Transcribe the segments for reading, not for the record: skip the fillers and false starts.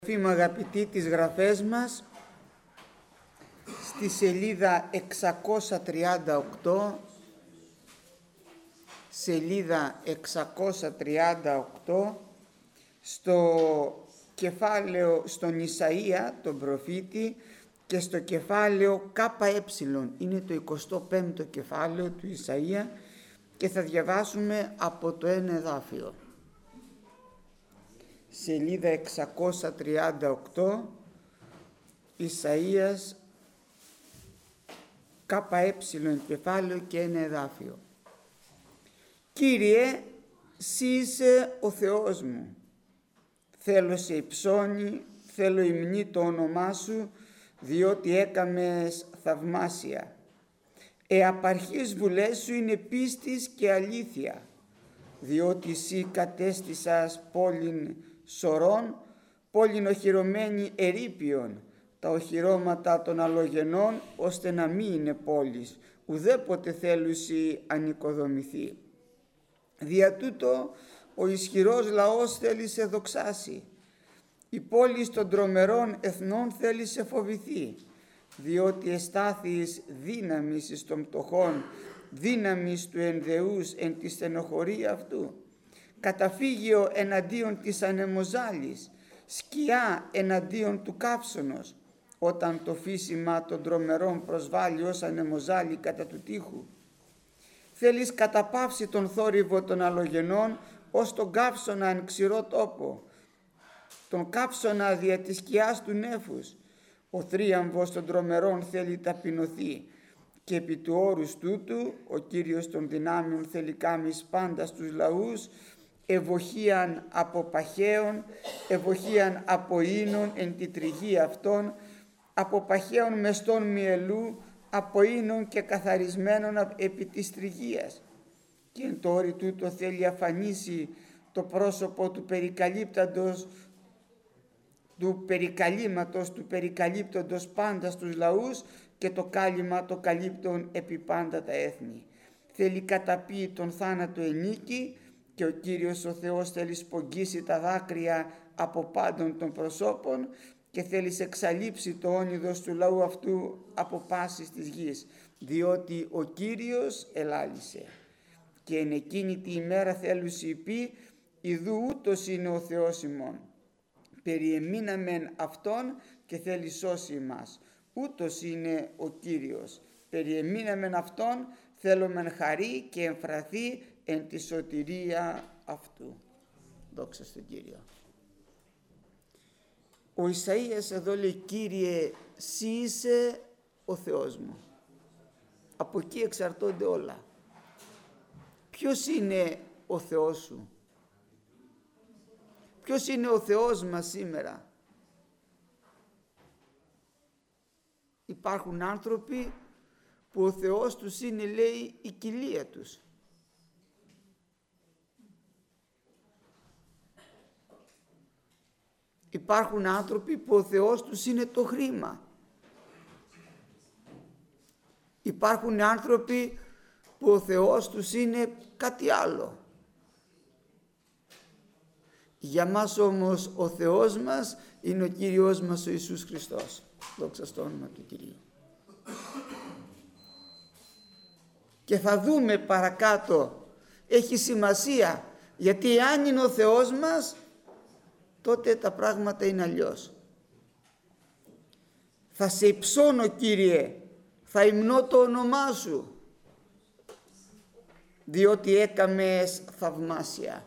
Φίλοι αγαπητοί, τις γραφές μας στη σελίδα 638, σελίδα 638, στο κεφάλαιο, στον Ισαΐα, τον προφήτη, και στο κεφάλαιο ΚΕ, είναι το 25ο κεφάλαιο του Ισαΐα, και θα διαβάσουμε από το ένα εδάφιο. Σελίδα 638, Ισαΐας, ΚΕ κεφάλαιο και ένα εδάφιο. Κύριε, Συ είσαι ο Θεός μου, θέλω σε υψώνει, θέλω υμνεί το όνομά σου, διότι έκαμες θαυμάσια. Απαρχής βουλές σου είναι πίστης και αλήθεια, διότι εσύ κατέστησας πόλην σωρών, πόλην οχυρωμένη ερείπιον, τα οχυρώματα των αλλογενών, ώστε να μην είναι πόλης, ουδέποτε θέλουσι ανοικοδομηθεί. Δια τούτο ο ισχυρός λαός θέλει σε δοξάσει, η πόλη των τρομερών εθνών θέλει σε φοβηθεί, διότι εστάθης δύναμης εις των πτωχών, δύναμης του ενδεούς εν τη στενοχωρία αυτού, καταφύγιο εναντίον της ανεμοζάλης, σκιά εναντίον του καύσωνος, όταν το φύσιμα των τρομερών προσβάλλει ως ανεμοζάλη κατά του τείχου. Θέλεις καταπαύσει τον θόρυβο των αλλογενών ως τον καύσωνα εν ξηρό τόπο, τον καύσωνα δια της σκιάς του νέφους. Ο θρίαμβος των τρομερών θέλει ταπεινωθεί, και επί του όρους τούτου ο Κύριος των δυνάμεων θέλει κάμεις πάντα στους λαούς, ευοχίαν από παχαίων, ευοχίαν από ίνων εν τη τριγή αυτών, από παχαίων μεστών μυελού, από ίνων και καθαρισμένων επί της τριγίας. Και εν το όρι τούτο θέλει αφανίσει το πρόσωπο του περικαλύπταντος, του περικαλύματος, του περικαλύπτοντος πάντα στους λαούς, και το κάλυμα το καλύπτων επί πάντα τα έθνη. Θέλει καταπεί τον θάνατο ενίκη, και ο Κύριος ο Θεός θέλει σπογγίσει τα δάκρυα από πάντων των προσώπων, και θέλει εξαλείψει το όνειδος του λαού αυτού από πάσης της γης, διότι ο Κύριος ελάλησε. Και εν εκείνη τη ημέρα θέλουσι πει, ιδού ούτως είναι ο Θεός ημών. Περιεμείναμεν Αυτόν και θέλει σώσει εμάς. Ούτως είναι ο Κύριος. Περιεμείναμεν Αυτόν, θέλομεν χαρί και εμφραθεί εν τη σωτηρία αυτού. Δόξα στον Κύριο. Ο Ισαΐας εδώ λέει, Κύριε, Συ είσαι ο Θεός μου. Από εκεί εξαρτώνται όλα. Ποιος είναι ο Θεός σου? Ποιος είναι ο Θεός μας σήμερα? Υπάρχουν άνθρωποι που ο Θεός τους είναι, λέει, η κοιλία τους. Υπάρχουν άνθρωποι που ο Θεός τους είναι το χρήμα. Υπάρχουν άνθρωποι που ο Θεός τους είναι κάτι άλλο. Για μας όμως ο Θεός μας είναι ο Κύριος μας ο Ιησούς Χριστός. Δόξα στο όνομα του Κυρίου. Και θα δούμε παρακάτω, έχει σημασία, γιατί αν είναι ο Θεός μας, τότε τα πράγματα είναι αλλιώς. Θα σε υψώνω, Κύριε, θα υμνώ το όνομά σου, διότι έκαμες θαυμάσια.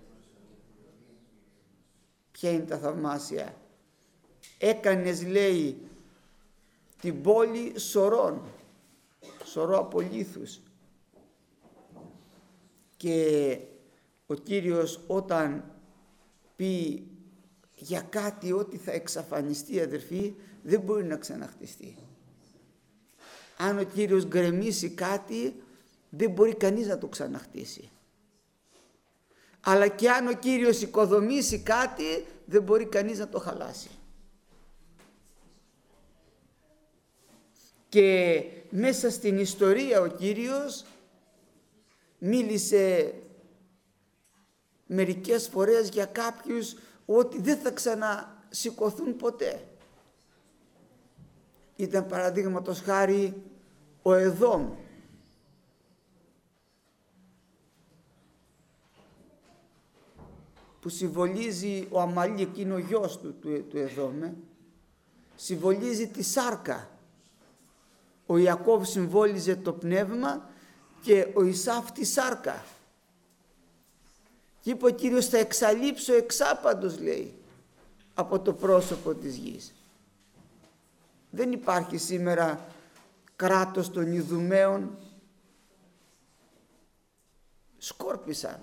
Ποια είναι τα θαυμάσια? Έκανες, λέει, την πόλη σωρών, σωρό από λίθους. Και ο Κύριος όταν πει για κάτι ότι θα εξαφανιστεί, αδερφοί, δεν μπορεί να ξαναχτιστεί. Αν ο Κύριος γκρεμίσει κάτι, δεν μπορεί κανείς να το ξαναχτίσει. Αλλά και αν ο Κύριος οικοδομήσει κάτι, δεν μπορεί κανείς να το χαλάσει. Και μέσα στην ιστορία ο Κύριος μίλησε μερικές φορές για κάποιους ότι δεν θα σηκωθούν ποτέ. Ήταν παραδείγματος χάρη ο Εδόμ, που συμβολίζει ο Αμαλίκ, είναι ο γιος του Εδόμ, συμβολίζει τη σάρκα. Ο Ιακώβ συμβόλιζε το πνεύμα και ο Ισάφ τη σάρκα. Και είπε ο Κύριος, θα εξαλείψω εξάπαντος, λέει, από το πρόσωπο της γης. Δεν υπάρχει σήμερα κράτος των Ιδουμαίων. Σκόρπισαν.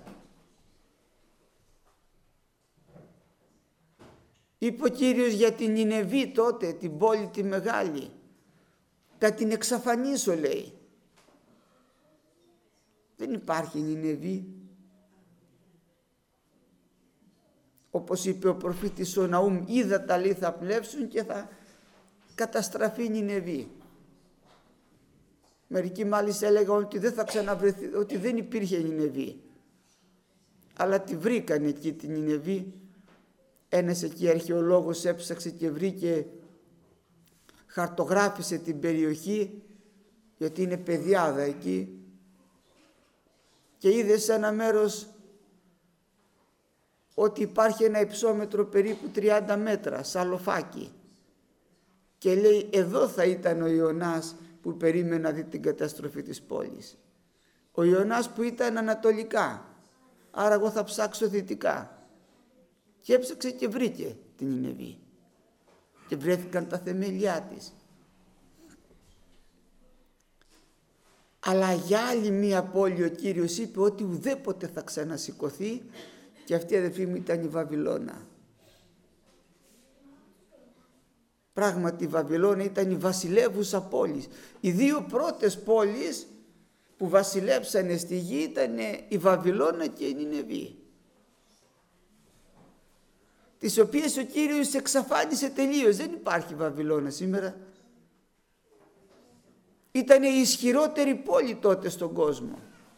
Είπε ο Κύριος για την Νινεβή τότε, την πόλη τη μεγάλη, θα την εξαφανίσω, λέει. Δεν υπάρχει Νινεβή. Όπως είπε ο προφήτης ο Ναούμ, ύδατα, λέει, θα πλεύσουν και θα καταστραφεί Νινεβή. Μερικοί μάλιστα έλεγαν ότι δεν θα ξαναβρεθεί, ότι δεν υπήρχε Νινεβή. Αλλά τη βρήκαν εκεί την Νινεβή. Ένας εκεί αρχαιολόγος έψαξε και βρήκε, χαρτογράφησε την περιοχή, γιατί είναι πεδιάδα εκεί, και είδε σε ένα μέρος ότι υπάρχει ένα υψόμετρο περίπου 30 μέτρα, σαλοφάκι, και λέει, εδώ θα ήταν ο Ιωνάς που περίμενε να δει την καταστροφή της πόλης. Ο Ιωνάς που ήταν ανατολικά, άρα εγώ θα ψάξω δυτικά. Και έψαξε και βρήκε την Νινεβή και βρέθηκαν τα θεμελιά της. Αλλά για άλλη μία πόλη ο Κύριος είπε ότι ουδέποτε θα ξανασηκωθεί, και αυτή, αδελφοί μου, ήταν η Βαβυλώνα. Πράγματι η Βαβυλώνα ήταν η βασιλεύουσα πόλη. Οι δύο πρώτες πόλεις που βασιλέψανε στη γη ήταν η Βαβυλώνα και η Νινεβή, τις οποίες ο Κύριος εξαφάνισε τελείως. Δεν υπάρχει Βαβυλώνα σήμερα. Ήταν η ισχυρότερη πόλη τότε στον κόσμο.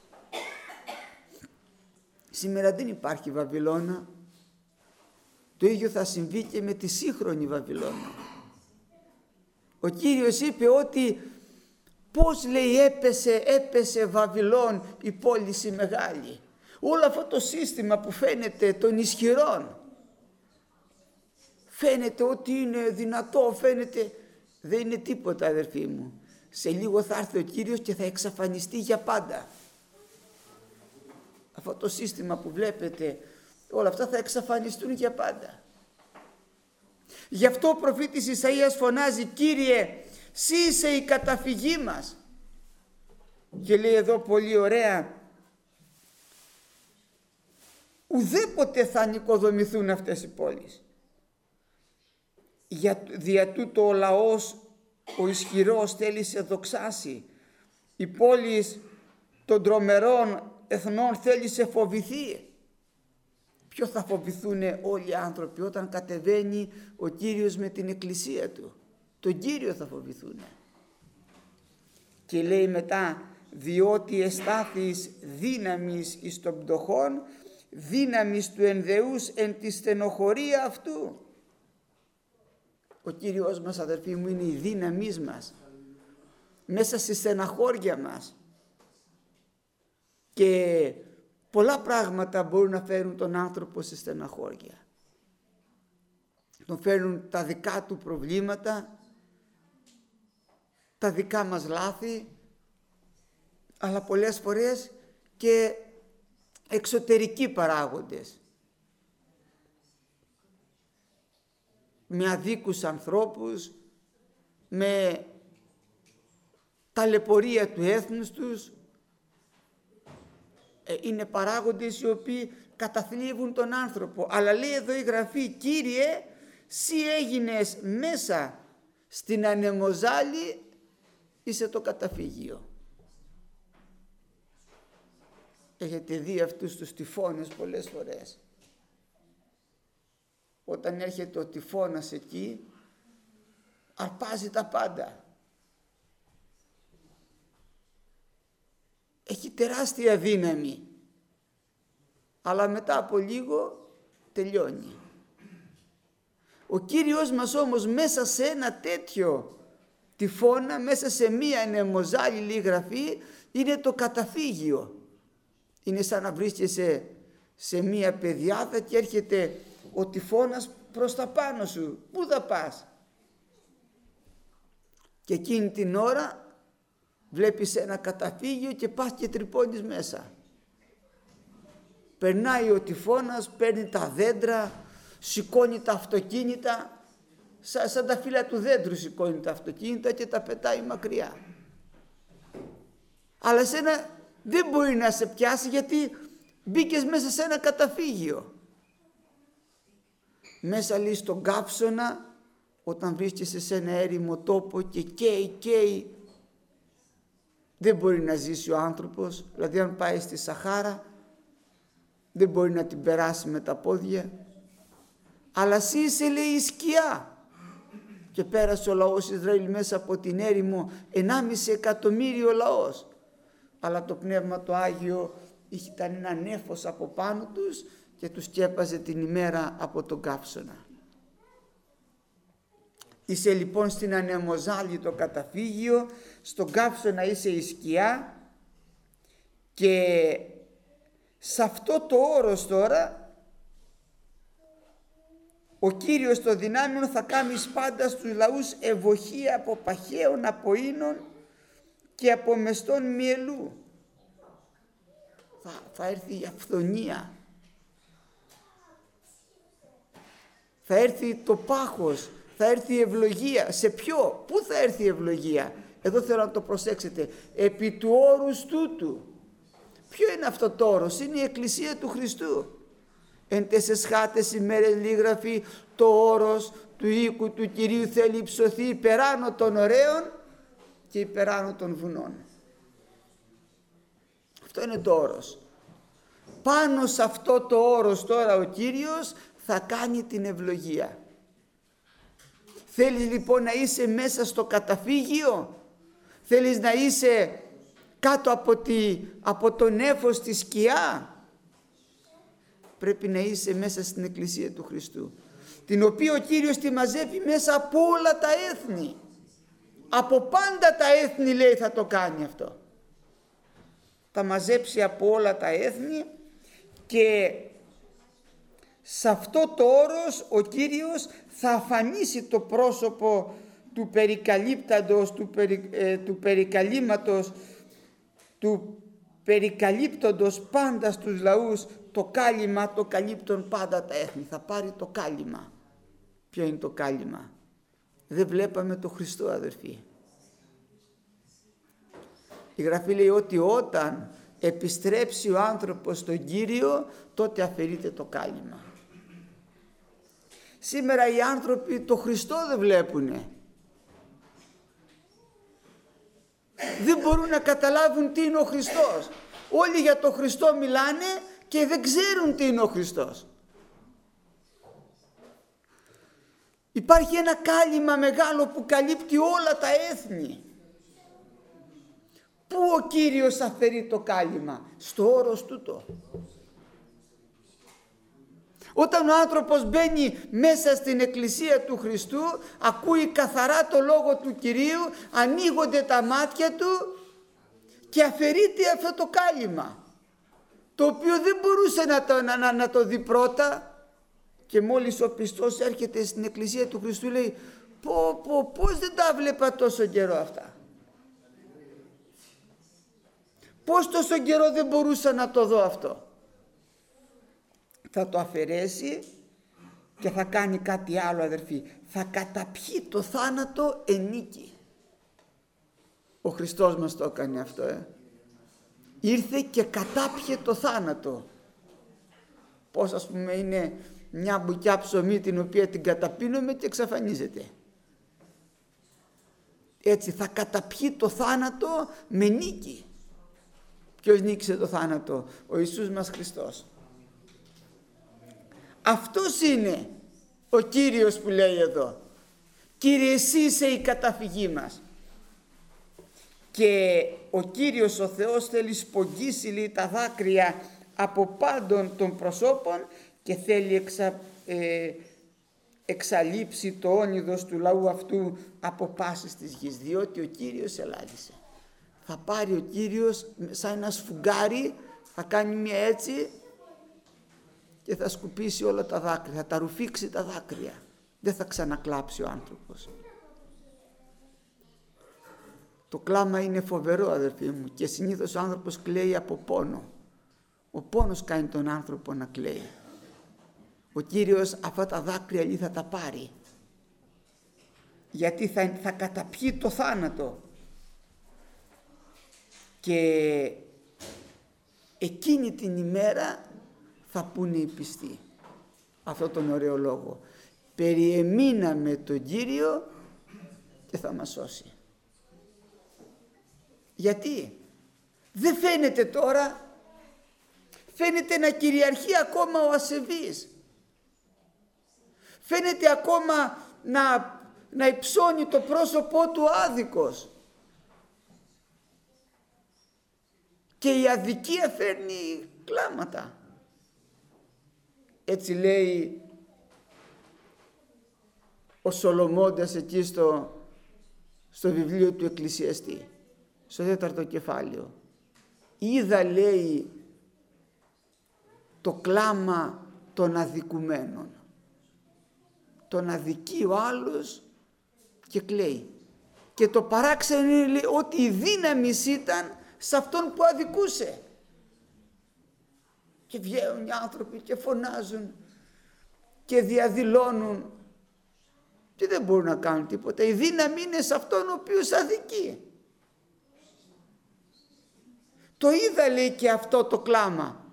Σήμερα δεν υπάρχει Βαβυλώνα. Το ίδιο θα συμβεί και με τη σύγχρονη Βαβυλώνα. Ο Κύριος είπε ότι πώς, λέει, έπεσε Βαβυλών, η πόλη η μεγάλη. Όλο αυτό το σύστημα που φαίνεται των ισχυρών, φαίνεται ότι είναι δυνατό, φαίνεται, δεν είναι τίποτα, αδερφοί μου. Σε λίγο θα έρθει ο Κύριος και θα εξαφανιστεί για πάντα. Αυτό το σύστημα που βλέπετε, όλα αυτά θα εξαφανιστούν για πάντα. Γι' αυτό ο προφήτης Ισαΐας φωνάζει, Κύριε, Συ είσαι η καταφυγή μας. Και λέει εδώ πολύ ωραία, ουδέποτε θα νοικοδομηθούν αυτές οι πόλεις. Δια τούτο ο λαός, ο ισχυρός, θέλει σε δοξάσει. Οι πόλεις των τρομερών εθνών θέλει σε φοβηθεί. Ποιο θα φοβηθούν όλοι οι άνθρωποι όταν κατεβαίνει ο Κύριος με την εκκλησία του? Τον Κύριο θα φοβηθούν. Και λέει μετά, διότι εστάθης δύναμης εις των πτωχών, δύναμης του ενδεούς εν τη στενοχωρία αυτού. Ο Κύριος μας, αδερφοί μου, είναι η δύναμής μας μέσα στη στεναχώρια μας. Και πολλά πράγματα μπορούν να φέρουν τον άνθρωπο στη στεναχώρια. Τον φέρουν τα δικά του προβλήματα, τα δικά μας λάθη, αλλά πολλές φορές και εξωτερικοί παράγοντες. Με αδίκους ανθρώπους, με ταλαιπωρία του έθνους τους. Είναι παράγοντες οι οποίοι καταθλίβουν τον άνθρωπο. Αλλά λέει εδώ η Γραφή, Κύριε, Συ έγινες μέσα στην ανεμοζάλη, είσαι το καταφύγιο. Έχετε δει αυτούς τους τυφώνες πολλές φορές? Όταν έρχεται ο τυφώνας εκεί, αρπάζει τα πάντα. Έχει τεράστια δύναμη, αλλά μετά από λίγο τελειώνει. Ο Κύριος μας όμως μέσα σε ένα τέτοιο τυφώνα, μέσα σε μία ανεμοζάλιλη γραφή, είναι το καταφύγιο. Είναι σαν να βρίσκεσαι σε μία πεδιάδα και έρχεται ο τυφώνας προς τα πάνω σου. Πού θα πας? Και εκείνη την ώρα βλέπεις ένα καταφύγιο και πας και τρυπώνεις μέσα. Περνάει ο τυφώνας, παίρνει τα δέντρα, σηκώνει τα αυτοκίνητα, σαν τα φύλλα του δέντρου σηκώνει τα αυτοκίνητα και τα πετάει μακριά. Αλλά σένα δεν μπορεί να σε πιάσει, γιατί μπήκες μέσα σε ένα καταφύγιο. Μέσα λέει στον καύσωνα, όταν βρίσκεσαι σε ένα έρημο τόπο και καίει, δεν μπορεί να ζήσει ο άνθρωπος. Δηλαδή αν πάει στη Σαχάρα δεν μπορεί να την περάσει με τα πόδια. Αλλά εσύ είσαι, λέει, η σκιά. Και πέρασε ο λαός Ισραήλ μέσα από την έρημο, 1,5 εκατομμύριο λαός. Αλλά το Πνεύμα το Άγιο ήταν ένα νέφος από πάνω τους και τους σκέπαζε την ημέρα από τον καύσωνα. Είσαι λοιπόν στην ανεμοζάλη το καταφύγιο, στον καύσωνα είσαι η σκιά, και σε αυτό το όρος τώρα ο Κύριος των δυνάμεων θα κάνει πάντα στους λαούς ευοχή από παχαίων, από ίνων και από μεστών μυελού. Θα έρθει η αυθονία, θα έρθει το πάχος, θα έρθει η ευλογία. Σε ποιο? Πού θα έρθει η ευλογία? Εδώ θέλω να το προσέξετε. Επί του όρους τούτου. Ποιο είναι αυτό το όρος? Είναι η Εκκλησία του Χριστού. Εν τες χάτες ημέρες λίγραφη, το όρος του οίκου του Κυρίου θέλει υψωθεί υπεράνω των ωραίων και υπεράνω των βουνών. Αυτό είναι το όρος. Πάνω σε αυτό το όρος τώρα ο Κύριος θα κάνει την ευλογία. Θέλεις λοιπόν να είσαι μέσα στο καταφύγιο? Θέλεις να είσαι κάτω από το νέφος τη σκιά? Πρέπει να είσαι μέσα στην Εκκλησία του Χριστού, την οποία ο Κύριος τη μαζεύει μέσα από όλα τα έθνη. Από πάντα τα έθνη, λέει, θα το κάνει αυτό. Θα μαζέψει από όλα τα έθνη, και σε αυτό το όρος ο Κύριος θα αφανίσει το πρόσωπο του περικαλύπταντος, του περικαλύματος, του περικαλύπτοντος πάντα στους λαούς. Το κάλυμα το καλύπτουν πάντα τα έθνη. Θα πάρει το κάλυμα. Ποιο είναι το κάλυμα? Δεν βλέπαμε το Χριστό, αδερφοί? Η Γραφή λέει ότι όταν επιστρέψει ο άνθρωπος στον Κύριο, τότε αφαιρείται το κάλυμα. Σήμερα οι άνθρωποι το Χριστό δεν βλέπουνε. Δεν μπορούν να καταλάβουν τι είναι ο Χριστός. Όλοι για το Χριστό μιλάνε και δεν ξέρουν τι είναι ο Χριστός. Υπάρχει ένα κάλυμα μεγάλο που καλύπτει όλα τα έθνη. Πού ο Κύριος αφαιρεί το κάλυμα? Στο όρος τούτο. Όταν ο άνθρωπος μπαίνει μέσα στην Εκκλησία του Χριστού, ακούει καθαρά το λόγο του Κυρίου, ανοίγονται τα μάτια του και αφαιρείται αυτό το κάλυμα, το οποίο δεν μπορούσε να το δει πρώτα. Και μόλις ο πιστός έρχεται στην Εκκλησία του Χριστού, λέει, πώς δεν τα βλέπα τόσο καιρό αυτά? Πώς τόσο καιρό δεν μπορούσα να το δω αυτό? Θα το αφαιρέσει και θα κάνει κάτι άλλο, αδερφοί. Θα καταπιεί το θάνατο ενίκη. Ο Χριστός μας το έκανε αυτό. Ήρθε και κατάπιε το θάνατο. Πώς, ας πούμε, είναι μια μπουκιά ψωμί την οποία την καταπίνουμε και εξαφανίζεται. Έτσι θα καταπιεί το θάνατο με νίκη. Ποιος νίκησε το θάνατο? Ο Ιησούς μας Χριστός. Αυτός είναι ο Κύριος που λέει εδώ. Κύριε, εσύ είσαι η καταφυγή μας. Και ο Κύριος ο Θεός θέλει σπογγίσει, λέει, τα δάκρυα από πάντων των προσώπων και θέλει εξαλείψει το όνειδος του λαού αυτού από πάσης της γης, διότι ο Κύριος ελάλησε. Θα πάρει ο Κύριος σαν ένα σφουγγάρι, θα κάνει μια έτσι και θα σκουπίσει όλα τα δάκρυα, θα τα ρουφήξει τα δάκρυα. Δεν θα ξανακλάψει ο άνθρωπος. Το κλάμα είναι φοβερό, αδερφοί μου, και συνήθως ο άνθρωπος κλαίει από πόνο. Ο πόνος κάνει τον άνθρωπο να κλαίει. Ο Κύριος αυτά τα δάκρυα θα τα πάρει, γιατί θα καταπιεί το θάνατο. Και εκείνη την ημέρα θα πούνε οι πιστοί αυτό τον ωραίο λόγο: περιεμείναμε τον Κύριο και θα μας σώσει. Γιατί δεν φαίνεται τώρα, φαίνεται να κυριαρχεί ακόμα ο ασεβής, φαίνεται ακόμα να υψώνει το πρόσωπό του άδικος, και η αδικία φέρνει κλάματα. Έτσι λέει ο Σολομώντας εκεί στο βιβλίο του Εκκλησιαστή, στο 4ο κεφάλαιο. Είδα, λέει, το κλάμα των αδικουμένων. Τον αδικεί ο άλλος και κλαίει. Και το παράξενο είναι, λέει, ότι η δύναμη ήταν σε αυτόν που αδικούσε. Και βγαίνουν οι άνθρωποι και φωνάζουν και διαδηλώνουν και δεν μπορούν να κάνουν τίποτα. Η δύναμη είναι σε αυτόν ο οποίος αδικεί. Το είδα, λέει, και αυτό το κλάμα.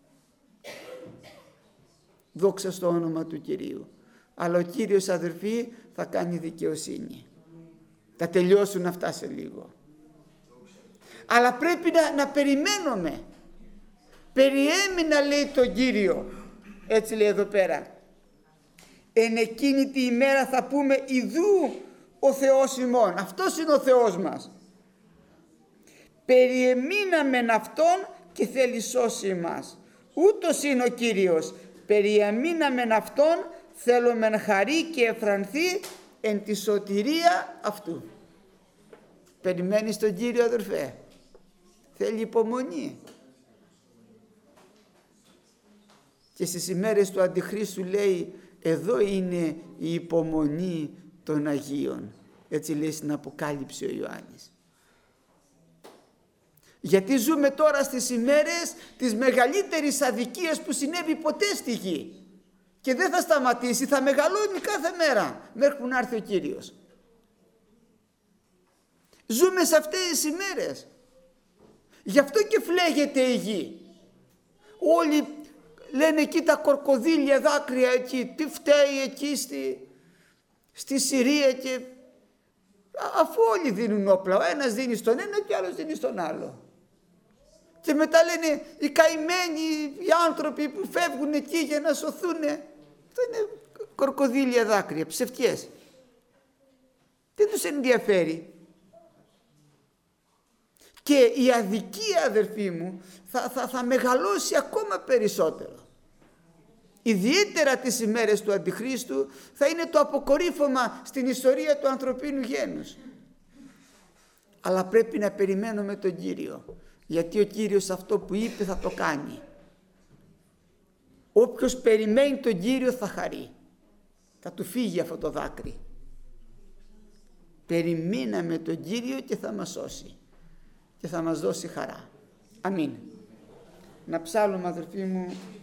Δόξα στο όνομα του Κυρίου. Αλλά ο Κύριος, αδερφοί, θα κάνει δικαιοσύνη. Θα τελειώσουν αυτά σε λίγο. Αλλά πρέπει να περιμένουμε. Περιέμεινα, λέει, τον Κύριο. Έτσι λέει εδώ πέρα. Εν εκείνη τη ημέρα θα πούμε, ιδού ο Θεός ημών. Αυτός είναι ο Θεός μας. Περιεμείναμεν Αυτόν και θέλει σώσει εμάς. Ούτως είναι ο Κύριος. Περιεμείναμεν Αυτόν, θέλομεν χαρί και εφρανθεί εν τη σωτηρία αυτού. Περιμένεις τον Κύριο, αδερφέ? Θέλει υπομονή. Και στις ημέρες του Αντιχρίστου, λέει, εδώ είναι η υπομονή των Αγίων. Έτσι λέει στην Αποκάλυψη ο Ιωάννης. Γιατί ζούμε τώρα στις ημέρες της μεγαλύτερης αδικίας που συνέβη ποτέ στη γη. Και δεν θα σταματήσει, θα μεγαλώνει κάθε μέρα μέχρι που να έρθει ο Κύριος. Ζούμε σε αυτές τις ημέρες. Γι' αυτό και φλέγεται η γη. Όλοι λένε εκεί τα κορκοδίλια δάκρυα εκεί, τι φταίει εκεί στη Συρία, και αφού όλοι δίνουν όπλα, ο ένας δίνει στον ένα και ο άλλος δίνει στον άλλο. Και μετά λένε οι καημένοι, οι άνθρωποι που φεύγουν εκεί για να σωθούν. Αυτό είναι κορκοδίλια δάκρυα, ψευτιές. Δεν τους ενδιαφέρει. Και η αδικία, αδερφοί μου, θα μεγαλώσει ακόμα περισσότερο. Ιδιαίτερα τις ημέρες του Αντιχρίστου θα είναι το αποκορύφωμα στην ιστορία του ανθρωπίνου γένους. Αλλά πρέπει να περιμένουμε τον Κύριο, γιατί ο Κύριος αυτό που είπε θα το κάνει. Όποιος περιμένει τον Κύριο θα χαρεί. Θα του φύγει αυτό το δάκρυ. Περιμέναμε τον Κύριο και θα μας σώσει και θα μας δώσει χαρά. Αμήν. Να ψάλλουμε, αδερφοί μου,